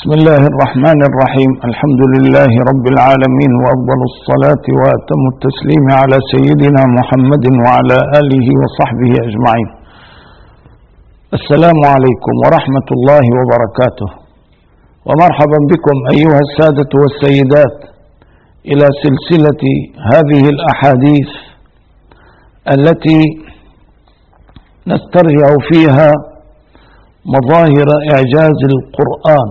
بسم الله الرحمن الرحيم. الحمد لله رب العالمين، وأفضل الصلاة وأتم التسليم على سيدنا محمد وعلى آله وصحبه أجمعين. السلام عليكم ورحمة الله وبركاته، ومرحبا بكم أيها السادة والسيدات إلى سلسلة هذه الأحاديث التي نسترجع فيها مظاهر إعجاز القرآن،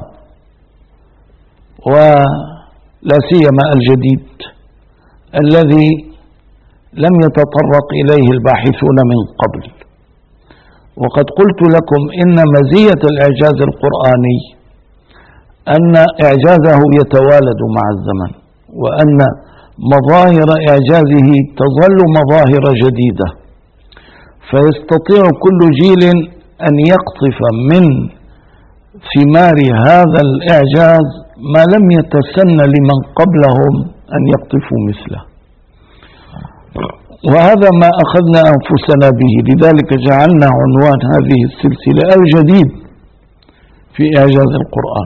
ولا سيما الجديد الذي لم يتطرق إليه الباحثون من قبل. وقد قلت لكم إن مزية الإعجاز القرآني أن إعجازه يتوالد مع الزمن، وأن مظاهر إعجازه تظل مظاهر جديدة، فيستطيع كل جيل أن يقطف من ثمار هذا الإعجاز ما لم يتسن لمن قبلهم أن يقطفوا مثله، وهذا ما أخذنا أنفسنا به. لذلك جعلنا عنوان هذه السلسلة الجديد في إعجاز القرآن.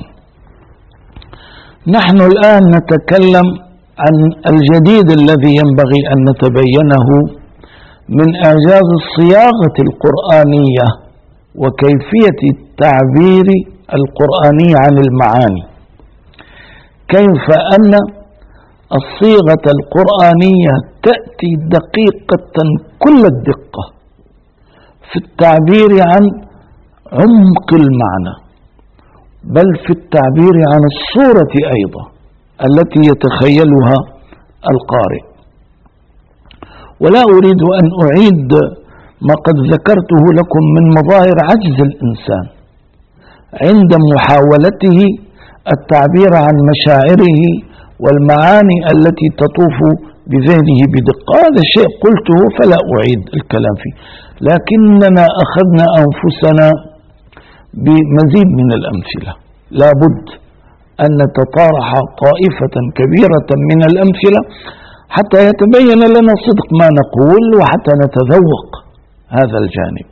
نحن الآن نتكلم عن الجديد الذي ينبغي أن نتبينه من إعجاز الصياغة القرآنية وكيفية التعبير القرآني عن المعاني، كيف أن الصيغة القرآنية تأتي دقيقة كل الدقة في التعبير عن عمق المعنى، بل في التعبير عن الصورة أيضا التي يتخيلها القارئ. ولا أريد أن أعيد ما قد ذكرته لكم من مظاهر عجز الإنسان عند محاولته التعبير عن مشاعره والمعاني التي تطوف بذهنه بدقة. هذا الشيء قلته فلا أعيد الكلام فيه، لكننا أخذنا أنفسنا بمزيد من الأمثلة. لابد أن نتطارح طائفة كبيرة من الأمثلة حتى يتبين لنا صدق ما نقول، وحتى نتذوق هذا الجانب.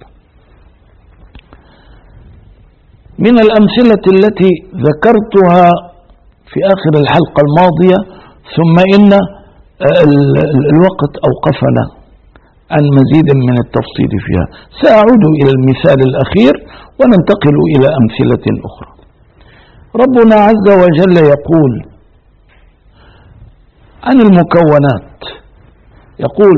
من الأمثلة التي ذكرتها في آخر الحلقة الماضية، ثم إن الوقت أوقفنا عن مزيد من التفصيل فيها، سأعود إلى المثال الأخير وننتقل إلى أمثلة أخرى. ربنا عز وجل يقول عن المكونات، يقول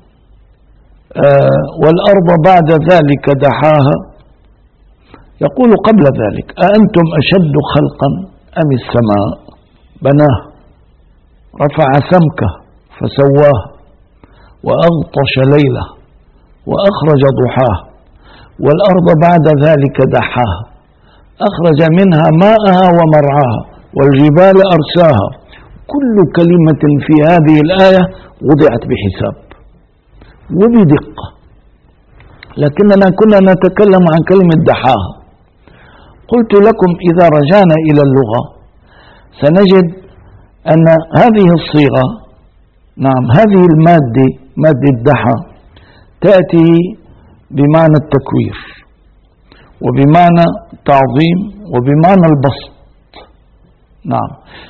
والأرض بعد ذلك دحاها. يقول قبل ذلك أأنتم أشد خلقا أم السماء بناه رفع سمكه فسواه وأغطش ليله وأخرج ضحاه والأرض بعد ذلك دحاها أخرج منها ماءها ومرعاها والجبال أرساها. كل كلمة في هذه الآية وضعت بحساب وبدقة، لكننا كنا نتكلم عن كلمة دحاها. قلت لكم إذا رجعنا إلى اللغة سنجد أن هذه الصيغة، نعم هذه المادة، مادة دحا، تأتي بمعنى التكوير وبمعنى التعظيم وبمعنى البسط. نعم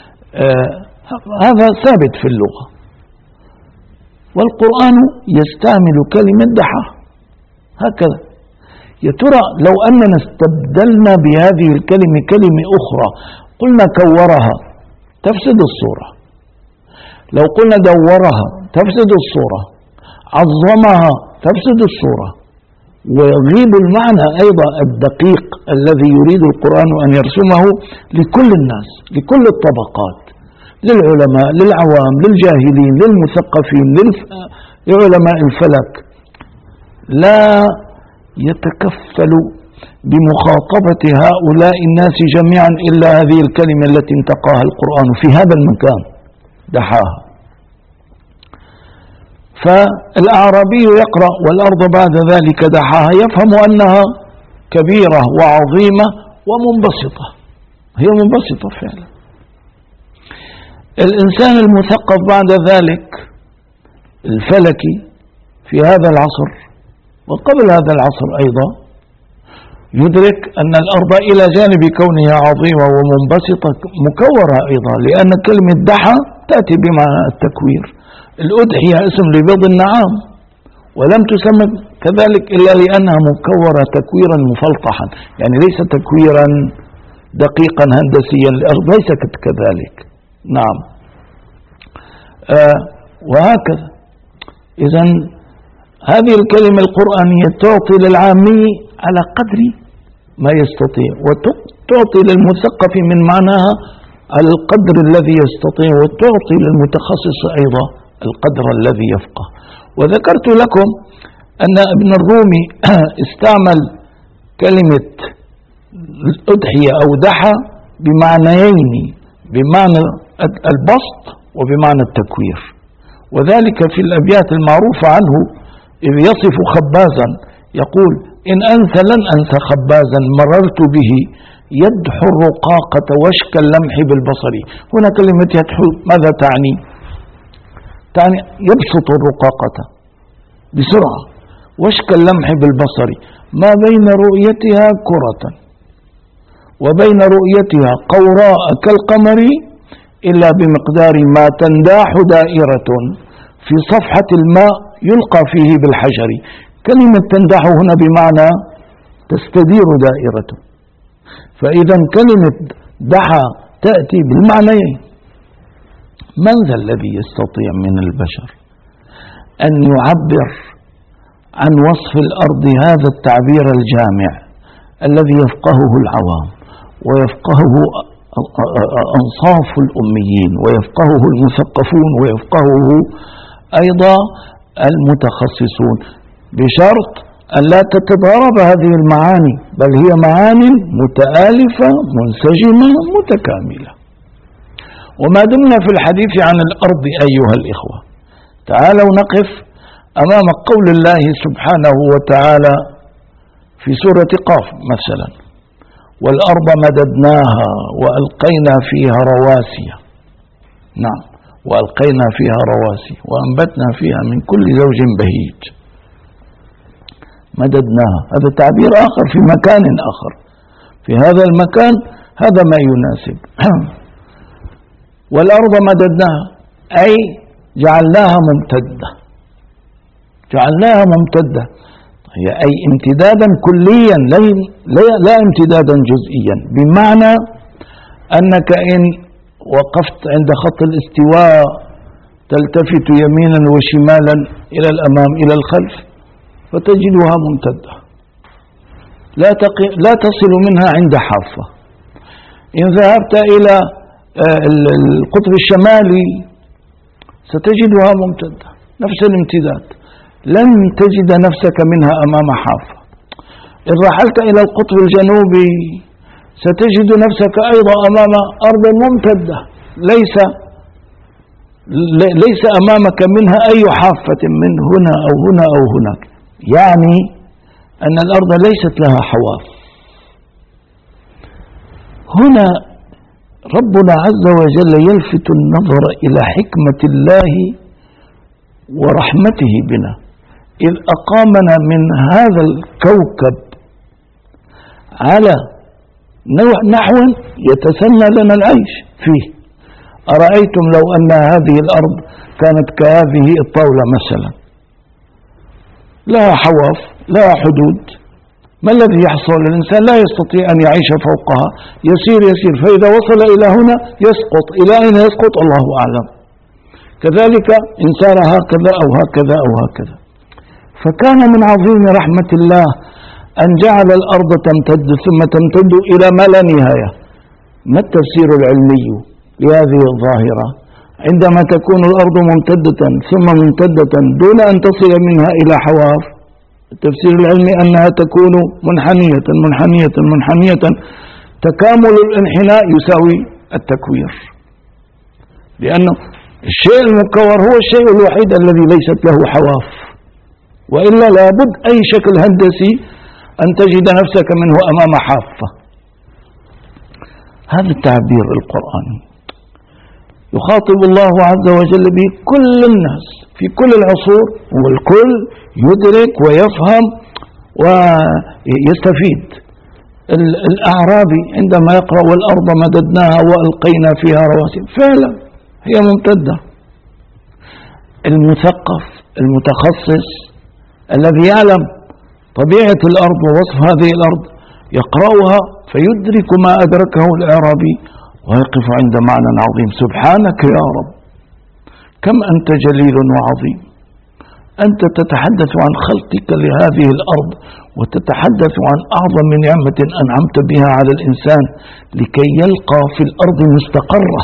هذا ثابت في اللغة، والقرآن يستعمل كلمة دحا هكذا. يا ترى لو أننا استبدلنا بهذه الكلمة كلمة أخرى، قلنا كورها تفسد الصورة، لو قلنا دورها تفسد الصورة، عظمها تفسد الصورة، ويغيب المعنى أيضا الدقيق الذي يريد القرآن أن يرسمه لكل الناس، لكل الطبقات، للعلماء، للعوام، للجاهلين، للمثقفين، لعلماء الفلك. لا يتكفل بمخاطبة هؤلاء الناس جميعا إلا هذه الكلمة التي انتقاها القرآن في هذا المكان دحاها. فالأعرابي يقرأ والأرض بعد ذلك دحاها يفهم أنها كبيرة وعظيمة ومنبسطة، هي منبسطة فعلا. الإنسان المثقف بعد ذلك الفلكي في هذا العصر وقبل هذا العصر أيضا يدرك أن الأرض إلى جانب كونها عظيمة ومنبسطة مكورة أيضا، لأن كلمة دحى تأتي بمعنى التكوير. الأضحية اسم لبيض النعام، ولم تسمى كذلك إلا لأنها مكورة تكويرا مفلطحا، يعني ليس تكويرا دقيقا هندسيا، الأرض ليست كذلك. نعم. وهكذا. إذن هذه الكلمة القرآنية تعطي للعامي على قدر ما يستطيع، وتعطي للمثقف من معناها على القدر الذي يستطيع، وتعطي للمتخصص أيضا القدر الذي يفقه. وذكرت لكم أن ابن الرومي استعمل كلمة الأضحية أو دحى بمعنيين، بمعنى البسط وبمعنى التكوير، وذلك في الأبيات المعروفة عنه إذ يصف خبازا يقول: إن أنسى لن أنسى خبازا مررت به يدحو الرقاقة وشك اللمح بالبصر. هنا كلمة يدحو ماذا تعني؟ تعني يبسط الرقاقة بسرعة، وشك اللمح بالبصر، ما بين رؤيتها كرة وبين رؤيتها قوراء كالقمر إلا بمقدار ما تنداح دائرة في صفحة الماء يلقى فيه بالحجر. كلمة تنداح هنا بمعنى تستدير دائرة، فإذا كلمة دحى تأتي بالمعنيين. من ذا الذي يستطيع من البشر أن يعبر عن وصف الأرض هذا التعبير الجامع الذي يفقهه العوام ويفقهه أنصاف الأميين ويفقهه المثقفون ويفقهه أيضا المتخصصون، بشرط أن لا تتضارب هذه المعاني، بل هي معاني متآلفة منسجمة متكاملة. وما دمنا في الحديث عن الأرض أيها الإخوة، تعالوا نقف أمام قول الله سبحانه وتعالى في سورة قاف مثلا: والأرض مددناها وألقينا فيها رواسي. نعم، وألقينا فيها رواسي وأنبتنا فيها من كل زوج بهيج. مددناها هذا تعبير آخر في مكان آخر، في هذا المكان هذا ما يناسب. والأرض مددناها أي جعلناها ممتدة، جعلناها ممتدة هي أي امتدادا كليا لا امتدادا جزئيا، بمعنى أنك إن وقفت عند خط الاستواء تلتفت يمينا وشمالا إلى الأمام إلى الخلف فتجدها ممتدة، لا تصل منها عند حافة. إن ذهبت إلى القطب الشمالي ستجدها ممتدة نفس الامتداد، لن تجد نفسك منها أمام حافة. إن رحلت إلى القطب الجنوبي ستجد نفسك أيضا أمام أرض ممتدة ليس أمامك منها أي حافة من هنا أو هنا أو هناك، يعني أن الأرض ليست لها حواف. هنا ربنا عز وجل يلفت النظر إلى حكمة الله ورحمته بنا، إذ أقامنا من هذا الكوكب على نحو يتسنى لنا العيش فيه. أرأيتم لو أن هذه الأرض كانت كهذه الطاولة مثلا، لها حواف لها حدود، ما الذي يحصل؟ الإنسان لا يستطيع أن يعيش فوقها، يسير فإذا وصل إلى هنا يسقط، إلى أين يسقط الله أعلم. كذلك إن سار هكذا أو هكذا أو هكذا. فكان من عظيم رحمة الله أن جعل الأرض تمتد ثم تمتد إلى ما لا نهاية. ما التفسير العلمي لهذه الظاهرة؟ عندما تكون الأرض ممتدة ثم ممتدة دون أن تصل منها إلى حواف، التفسير العلمي أنها تكون منحنية منحنية منحنية، تكامل الانحناء يساوي التكوير، لأن الشيء المكور هو الشيء الوحيد الذي ليست له حواف، وإلا لابد أي شكل هندسي أن تجد نفسك منه أمام حافة. هذا التعبير القرآني يخاطب الله عز وجل به كل الناس في كل العصور، والكل يدرك ويفهم ويستفيد الأعرابي عندما يقرأ والأرض مددناها وألقينا فيها رواسي، فعلا هي ممتدة. المثقف المتخصص الذي يعلم طبيعة الأرض ووصف هذه الأرض يقرأها فيدرك ما أدركه الأعرابي ويقف عند معنى عظيم. سبحانك يا رب، كم أنت جليل وعظيم، أنت تتحدث عن خلقك لهذه الأرض وتتحدث عن أعظم نعمة أنعمت بها على الإنسان لكي يلقى في الأرض مستقرة.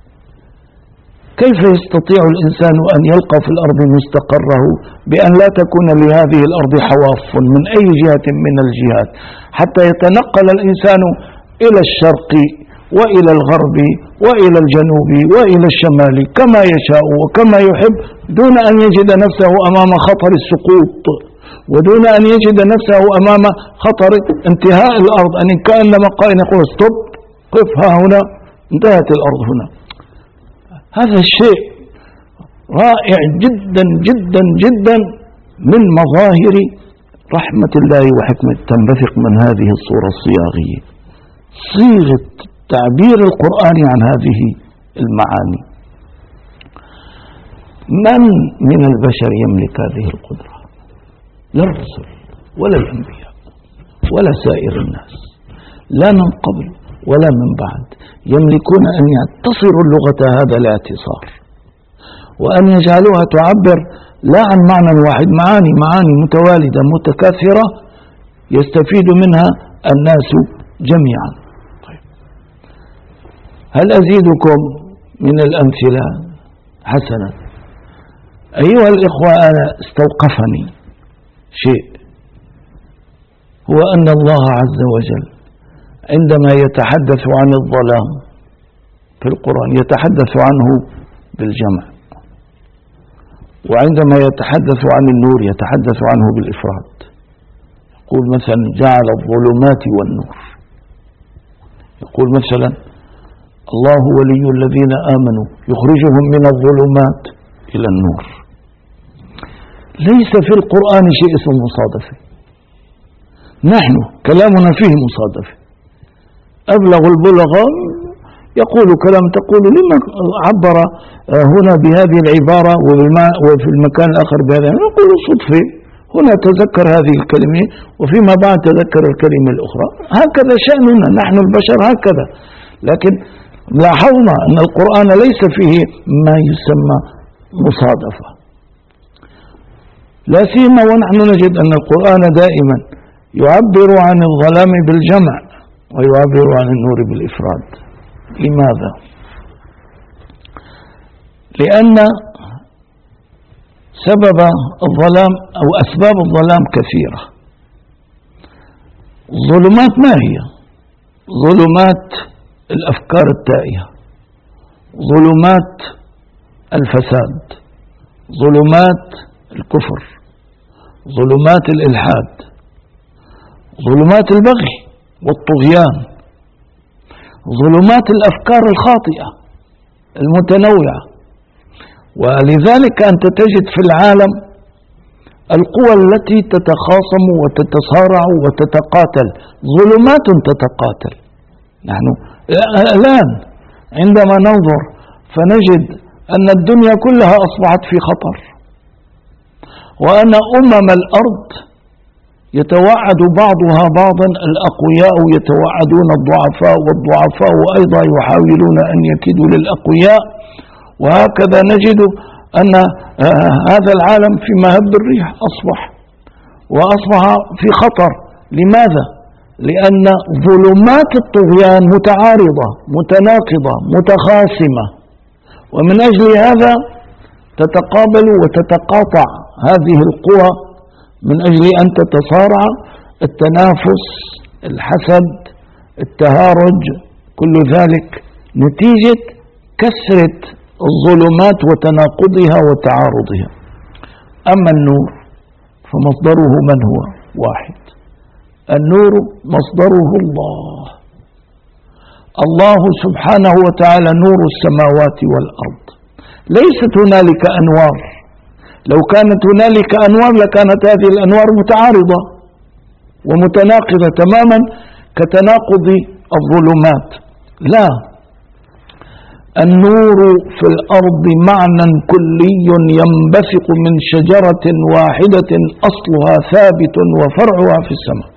كيف يستطيع الإنسان أن يلقى في الأرض مستقره بأن لا تكون لهذه الأرض حواف من أي جهة من الجهات حتى يتنقل الإنسان إلى الشرق وإلى الغرب وإلى الجنوب وإلى الشمال كما يشاء وكما يحب دون أن يجد نفسه أمام خطر السقوط ودون أن يجد نفسه أمام خطر انتهاء الأرض، أن كأنما قائل يقول ستوب، قف ها هنا، انتهت الأرض هنا. هذا الشيء رائع جدا جدا جدا من مظاهر رحمة الله وحكمة تنبثق من هذه الصورة الصياغية، صيغة تعبير القرآن عن هذه المعاني. من البشر يملك هذه القدرة؟ لا الرسل ولا الأنبياء ولا سائر الناس، لا من قبل ولا من بعد، يملكون أن يتصروا اللغة هذا الاعتصار وأن يجعلوها تعبر لا عن معنى واحد، معاني متوالدة متكاثرة يستفيد منها الناس جميعا. طيب، هل أزيدكم من الأمثلة؟ حسنا. أيها الإخوة، أنا استوقفني شيء، هو أن الله عز وجل عندما يتحدث عن الظلام في القرآن يتحدث عنه بالجمع، وعندما يتحدث عن النور يتحدث عنه بالإفراد. يقول مثلا جعل الظلمات والنور، يقول مثلا الله ولي الذين آمنوا يخرجهم من الظلمات إلى النور. ليس في القرآن شيء اسمه مصادفة، نحن كلامنا فيه مصادفة. أبلغ البلغاء يقول كلام تقول لما عبر هنا بهذه العبارة وفي المكان الآخر بهذا، نقول صدفة، هنا تذكر هذه الكلمة وفيما بعد تذكر الكلمة الأخرى. هكذا شأننا نحن البشر هكذا. لكن لاحظنا أن القرآن ليس فيه ما يسمى مصادفة، لا سيما ونحن نجد أن القرآن دائما يعبر عن الظلام بالجمع ويعبر عن النور بالإفراد. لماذا؟ لأن سبب الظلام أو أسباب الظلام كثيرة. الظلمات ما هي؟ ظلمات الأفكار التائهة، ظلمات الفساد، ظلمات الكفر، ظلمات الإلحاد، ظلمات البغي والطغيان، ظلمات الأفكار الخاطئة المتنوعة. ولذلك أنت تجد في العالم القوى التي تتخاصم وتتصارع وتتقاتل، ظلمات تتقاتل. نحن الآن عندما ننظر فنجد أن الدنيا كلها أصبحت في خطر، وأن الأرض يتوعد بعضها بعضا، الأقوياء يتوعدون الضعفاء والضعفاء أيضا يحاولون أن يكيدوا للأقوياء. وهكذا نجد أن هذا العالم في مهب الريح وأصبح في خطر. لماذا؟ لأن ظلمات الطغيان متعارضة متناقضة متخاصمة، ومن أجل هذا تتقابل وتتقاطع هذه القوى من أجل أن تتصارع، التنافس، الحسد، التهارج، كل ذلك نتيجة كثرة الظلمات وتناقضها وتعارضها. أما النور فمصدره من هو؟ واحد. النور مصدره الله سبحانه وتعالى نور السماوات والأرض. ليست هنالك أنوار، لو كانت هنالك أنوار لكانت هذه الأنوار متعارضة ومتناقضة تماما كتناقض الظلمات. لا، النور في الأرض معنى كلي ينبثق من شجرة واحدة أصلها ثابت وفرعها في السماء.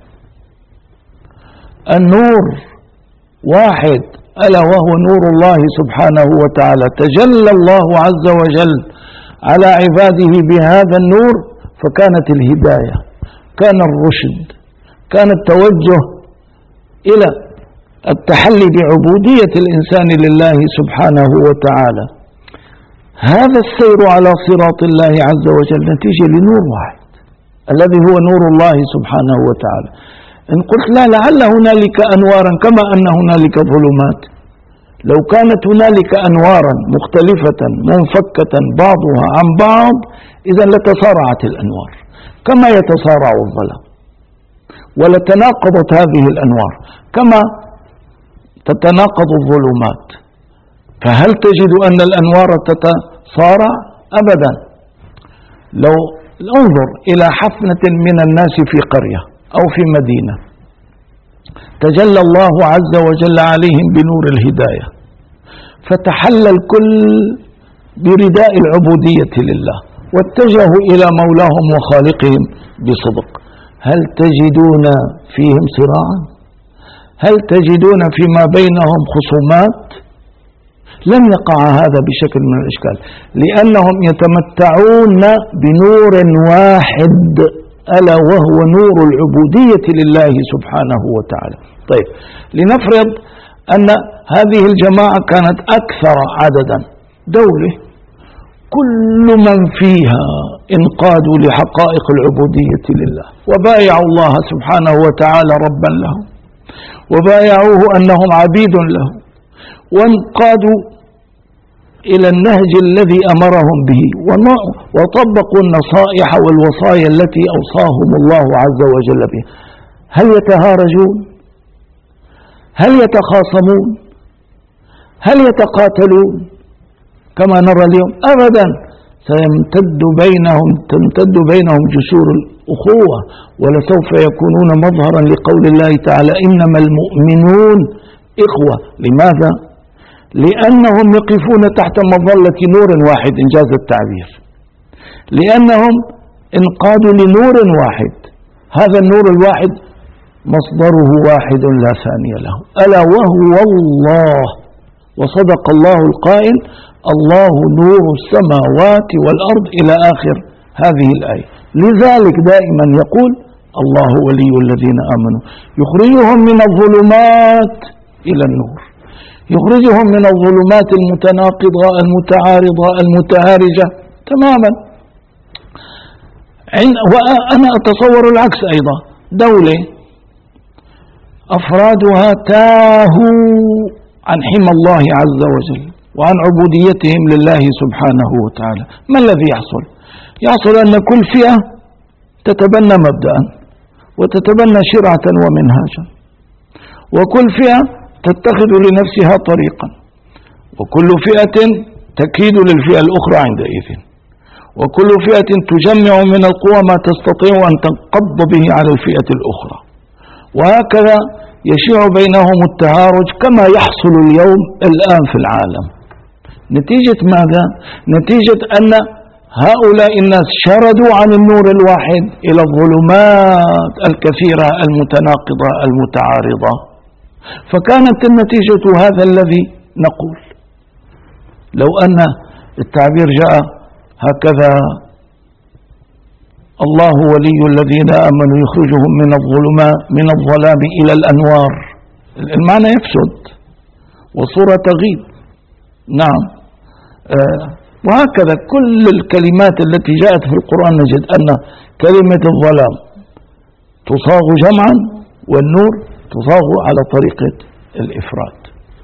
النور واحد، ألا وهو نور الله سبحانه وتعالى. تجلى الله عز وجل على عباده بهذا النور، فكانت الهداية، كان الرشد، كان التوجه إلى التحلي بعبودية الإنسان لله سبحانه وتعالى. هذا السير على صراط الله عز وجل نتيجة لنور واحد الذي هو نور الله سبحانه وتعالى. إن قلت لا، لعل هنالك أنوارا كما أن هنالك ظلمات. لو كانت هنالك أنوارا مختلفة منفكة بعضها عن بعض، إذا لتصارعت الأنوار كما يتصارع الظلام، ولتناقضت هذه الأنوار كما تتناقض الظلمات. فهل تجد أن الأنوار تتصارع؟ أبدا. لو انظر إلى حفنة من الناس في قرية أو في مدينة، تجلى الله عز وجل عليهم بنور الهداية، فتحلى الكل برداء العبودية لله، واتجهوا إلى مولاهم وخالقهم بصدق. هل تجدون فيهم صراعا؟ هل تجدون فيما بينهم خصومات؟ لم يقع هذا بشكل من الإشكال، لأنهم يتمتعون بنور واحد، ألا وهو نور العبودية لله سبحانه وتعالى. طيب، لنفرض أن هذه الجماعة كانت أكثر عددا، دولة كل من فيها انقادوا لحقائق العبودية لله، وبايعوا الله سبحانه وتعالى ربا لهم، وبايعوه أنهم عبيد له، وانقادوا إلى النهج الذي أمرهم به، وطبقوا النصائح والوصايا التي أوصاهم الله عز وجل بها. هل يتهارجون؟ هل يتخاصمون؟ هل يتقاتلون كما نرى اليوم؟ أبدا. تمتد بينهم جسور الأخوة، ولسوف يكونون مظهرا لقول الله تعالى: إنما المؤمنون إخوة. لماذا؟ لأنهم يقفون تحت مظلة نور واحد، إنجاز التعبير، لأنهم انقادوا لنور واحد. هذا النور الواحد مصدره واحد لا ثاني له، ألا وهو الله. وصدق الله القائل: الله نور السماوات والأرض، إلى آخر هذه الآية. لذلك دائما يقول: الله ولي الذين آمنوا يخرجهم من الظلمات إلى النور، يخرجهم من الظلمات المتناقضة المتعارضة المتهارجة تماما. وأنا أتصور العكس أيضا، دولة أفرادها تاهوا عن حمى الله عز وجل وعن عبوديتهم لله سبحانه وتعالى، ما الذي يحصل؟ يحصل أن كل فئة تتبنى مبدأ وتتبنى شرعة ومنهاجا، وكل فئة تتخذ لنفسها طريقا، وكل فئة تكيد للفئة الأخرى عندئذ، وكل فئة تجمع من القوى ما تستطيع أن تنقض به على الفئة الأخرى، وهكذا يشيع بينهم التهارج كما يحصل اليوم الآن في العالم. نتيجة ماذا؟ نتيجة أن هؤلاء الناس شردوا عن النور الواحد إلى الظلمات الكثيرة المتناقضة المتعارضة، فكانت النتيجة هذا الذي نقول. لو أن التعبير جاء هكذا: الله ولي الذين آمنوا يخرجهم من الظلام إلى الأنوار، المعنى يفسد والصورة تغيب. نعم. وهكذا كل الكلمات التي جاءت في القرآن نجد أن كلمة الظلام تصاغ جمعا، والنور تصاغ على طريقة الإفراد.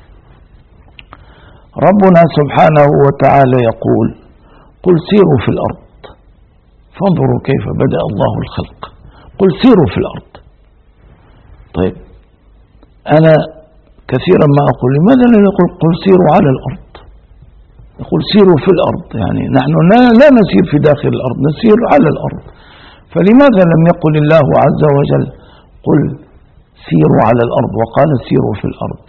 ربنا سبحانه وتعالى يقول: قل سيروا في الأرض فانظروا كيف بدأ الله الخلق. قل سيروا في الأرض. طيب، أنا كثيرا ما أقول: لماذا لا نقول قل سيروا على الأرض؟ نقول سيروا في الأرض، يعني نحن لا نسير في داخل الأرض، نسير على الأرض. فلماذا لم يقل الله عز وجل: قل سيروا على الأرض، وقال سيروا في الأرض.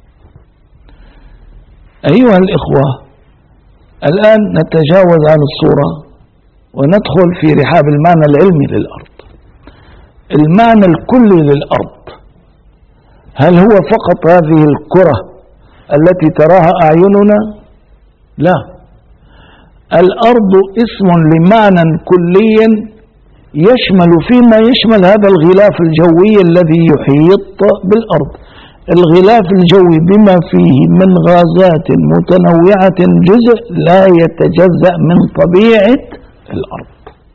أيها الإخوة، الآن نتجاوز عن الصورة وندخل في رحاب المعنى العلمي للأرض. المعنى الكلي للأرض، هل هو فقط هذه الكرة التي تراها أعيننا؟ لا، الأرض اسم لمعنى كلي يشمل فيما يشمل هذا الغلاف الجوي الذي يحيط بالأرض. الغلاف الجوي بما فيه من غازات متنوعة جزء لا يتجزأ من طبيعة الأرض.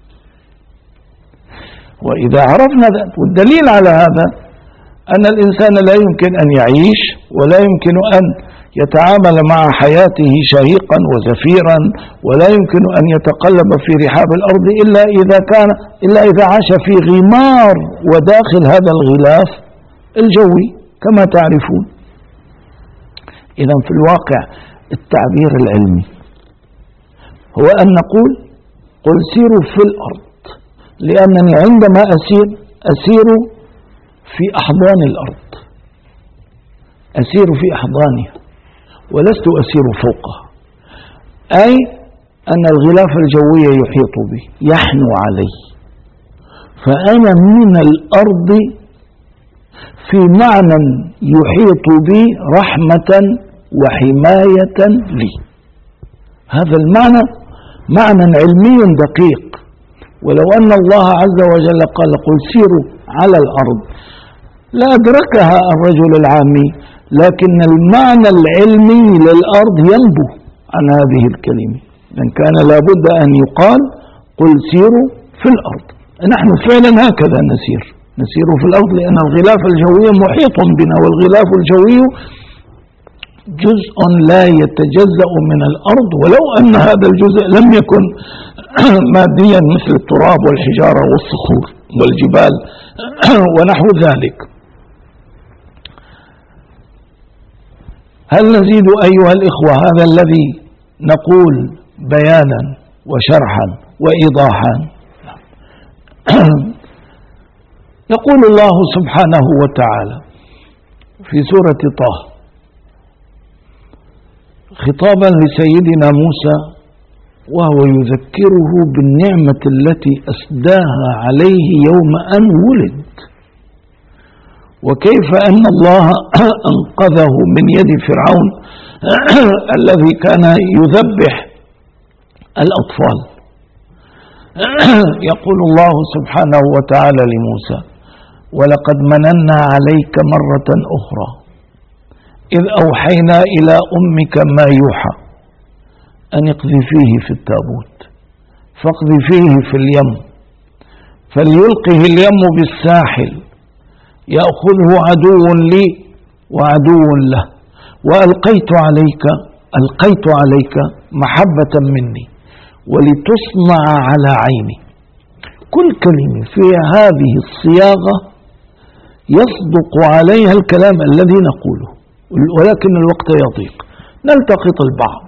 وإذا عرفنا ذلك، والدليل على هذا أن الإنسان لا يمكن أن يعيش ولا يمكن أن يتعامل مع حياته شهيقا وزفيرا، ولا يمكن أن يتقلب في رحاب الأرض إلا إذا عاش في غمار وداخل هذا الغلاف الجوي كما تعرفون. إذن في الواقع التعبير العلمي هو أن نقول قل سيروا في الأرض، لأنني عندما أسير في أحضان الأرض، أسير في أحضانها ولست أسير فوقها، أي أن الغلاف الجوي يحيط بي يحنو علي، فأنا من الأرض في معنى يحيط بي رحمة وحماية لي. هذا المعنى معنى علمي دقيق، ولو أن الله عز وجل قال قل سيروا على الأرض لا أدركها الرجل العامي، لكن المعنى العلمي للأرض ينبو عن هذه الكلمة، لأن كان لابد أن يقال قل سيروا في الأرض. نحن فعلا هكذا نسير في الأرض، لأن الغلاف الجوي محيط بنا، والغلاف الجوي جزء لا يتجزأ من الأرض، ولو أن هذا الجزء لم يكن ماديا مثل التراب والحجارة والصخور والجبال ونحو ذلك. هل نزيد أيها الإخوة هذا الذي نقول بيانا وشرحا وإيضاحا؟ يقول الله سبحانه وتعالى في سورة طه خطابا لسيدنا موسى وهو يذكره بالنعمة التي أسداها عليه يوم أن ولد، وكيف أن الله أنقذه من يد فرعون الذي كان يذبح الأطفال. يقول الله سبحانه وتعالى لموسى ولقد مننا عليك مرة أخرى إذ أوحينا إلى أمك ما يوحى أن اقذفيه في التابوت فاقذفيه في اليم فليلقه اليم بالساحل يأخذه عدو لي وعدو له وألقيت عليك محبة مني ولتصنع على عيني. كل كلمة في هذه الصياغة يصدق عليها الكلام الذي نقوله، ولكن الوقت يضيق، نلتقط البعض.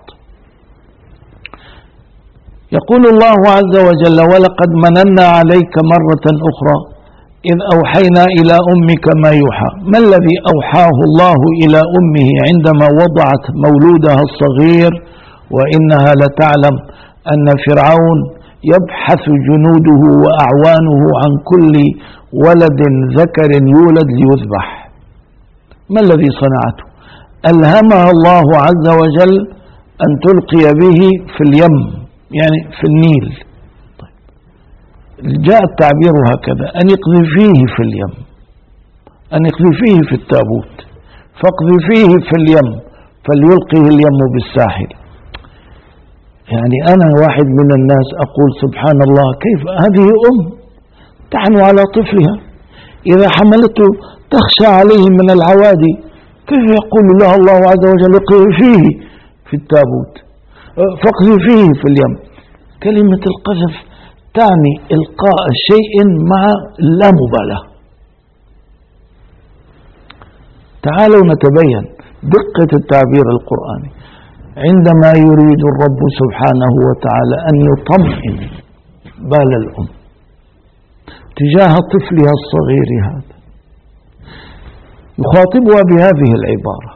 يقول الله عز وجل ولقد مننا عليك مرة أخرى إذ أوحينا إلى أمك ما يوحى. ما الذي أوحاه الله إلى أمه عندما وضعت مولودها الصغير وإنها لتعلم أن فرعون يبحث جنوده وأعوانه عن كل ولد ذكر يولد ليذبح؟ ما الذي صنعته؟ ألهمها الله عز وجل أن تلقي به في اليم، يعني في النيل. طيب. جاء التعبير هكذا أن اقذفيه في اليم، أن اقذفيه في التابوت فاقذفيه في اليم فليلقه اليم بالساحل. يعني أنا واحد من الناس أقول سبحان الله، كيف هذه تحنو على طفلها إذا حملته تخشى عليه من العوادي، كيف يقول لها الله عز وجل اقذفيه في التابوت فاقذفيه في اليم؟ كلمة القذف تعني إلقاء شيء مع اللامبالاة. تعالوا نتبين دقة التعبير القرآني عندما يريد الرب سبحانه وتعالى أن يطمئن بال الأم تجاه طفلها الصغير هذا. يخاطبها بهذه العبارة: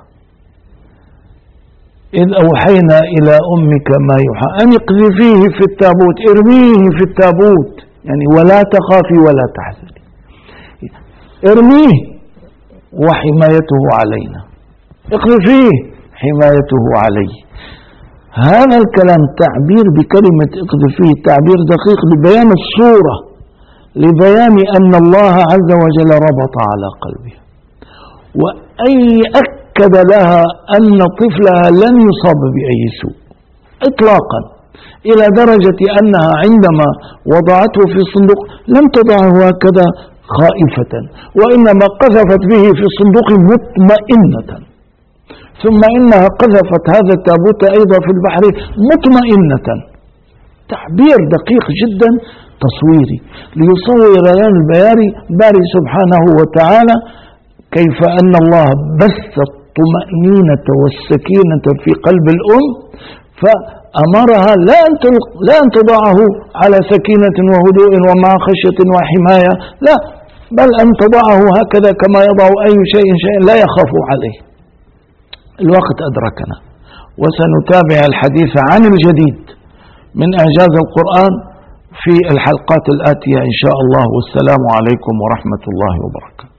إذ أوحينا إلى أمك ما يوحى أن اقذفيه في التابوت، ارميه في التابوت، يعني ولا تخافي ولا تحزني، ارميه وحمايته علينا، اقذفيه حمايته عليه. هذا الكلام تعبير بكلمة اقذفيه تعبير دقيق لبيان الصورة، لبيان أن الله عز وجل ربط على قلبها، وأي أكد لها أن طفلها لن يصاب بأي سوء إطلاقا، إلى درجة أنها عندما وضعته في الصندوق لم تضعه هكذا خائفة، وإنما قذفت به في الصندوق مطمئنة، ثم إنها قذفت هذا التابوت أيضا في البحر مطمئنة. تعبير دقيق جدا تصويري ليصور لنا الباري سبحانه وتعالى كيف أن الله بث الطمأنينة والسكينة في قلب الأم، فأمرها لا أن تضعه على سكينة وهدوء ومع خشية وحماية، لا، بل أن تضعه هكذا كما يضع أي شيء لا يخاف عليه. الوقت أدركنا، وسنتابع الحديث عن الجديد من إعجاز القرآن في الحلقات الآتية إن شاء الله، والسلام عليكم ورحمة الله وبركاته.